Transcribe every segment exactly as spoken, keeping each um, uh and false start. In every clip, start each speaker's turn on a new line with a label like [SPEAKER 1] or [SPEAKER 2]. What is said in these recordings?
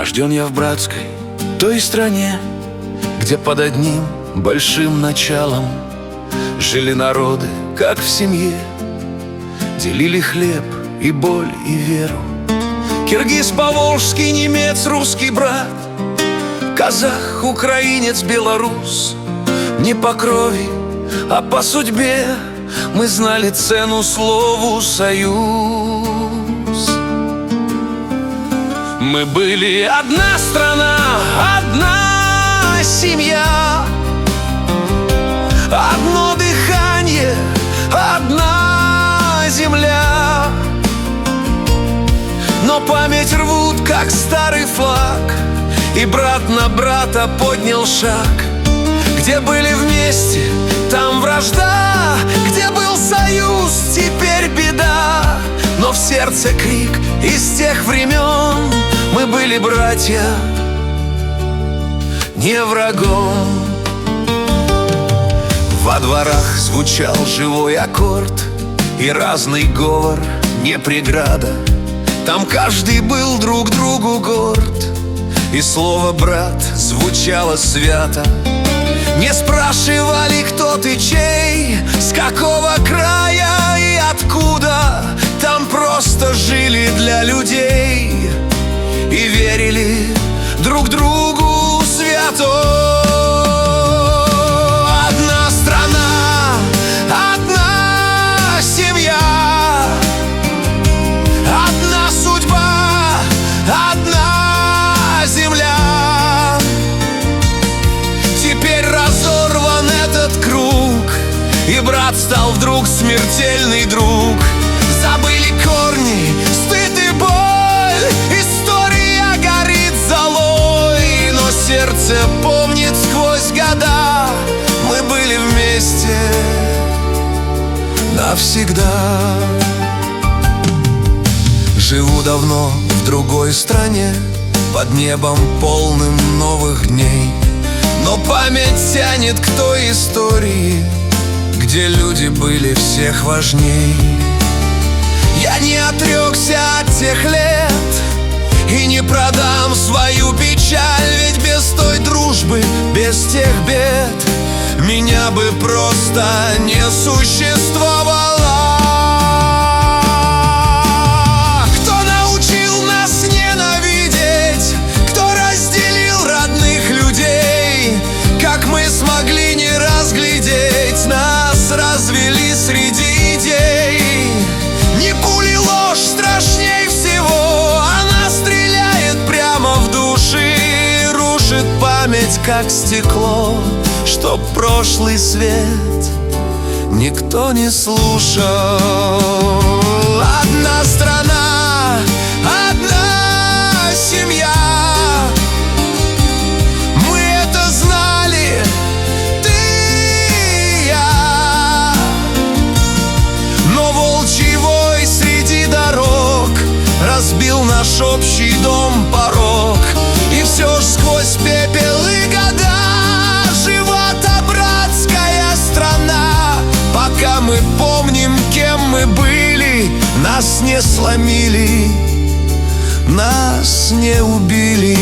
[SPEAKER 1] Рожден я в братской той стране, где под одним большим началом жили народы, как в семье, делили хлеб и боль и веру. Киргиз, поволжский, немец, русский брат, казах, украинец, белорус. Не по крови, а по судьбе мы знали цену слову «союз». Мы были одна страна, одна семья, одно дыхание, одна земля. Но память рвут, как старый флаг, и брат на брата поднял шаг. Где были вместе, там вражда, где был союз, теперь беда. Но в сердце крик из тех времен: мы были братья, не врагом. Во дворах звучал живой аккорд, и разный говор не преграда. Там каждый был друг другу горд, и слово «брат» звучало свято. Не спрашивали, кто ты чей, с какого края и откуда. Там просто жили для людей и верили друг другу свято. Одна страна, одна семья, одна судьба, одна земля. Теперь разорван этот круг, и брат стал вдруг смертельный друг. Забыли корни, стыд и боль, история горит золой. Но сердце помнит сквозь года: мы были вместе навсегда. Живу давно в другой стране, под небом полным новых дней. Но память тянет к той истории, где люди были всех важней. Я не отрекся от тех лет и не продам свою печаль, ведь без той дружбы, без тех бед меня бы просто не существовало. Кто научил нас ненавидеть, кто разделил родных людей, как мы смогли не разглядеть, нас развели среди идей. Не пули ложь страшней всего, она стреляет прямо в души, рушит память, как стекло, чтоб прошлый свет никто не слушал. Одна страна, одна семья, мы это знали, ты и я. Но волчий вой среди дорог разбил наш общий дом порог. И все ж сквозь пепел и года жива та братская страна. Пока мы помним, кем мы были, нас не сломили, нас не убили.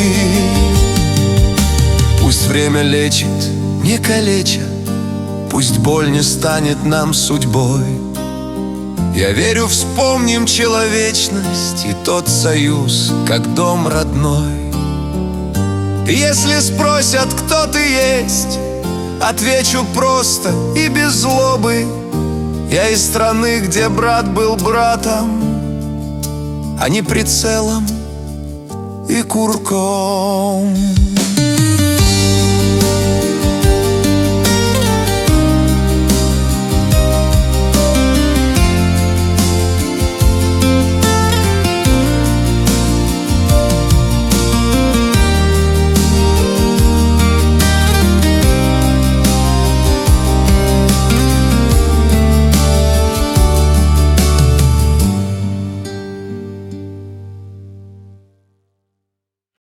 [SPEAKER 1] Пусть время лечит, не калеча, пусть боль не станет нам судьбой. Я верю, вспомним человечность и тот союз, как дом родной. Если спросят, кто ты есть, отвечу просто и без злобы: я из страны, где брат был братом, а не прицелом и курком.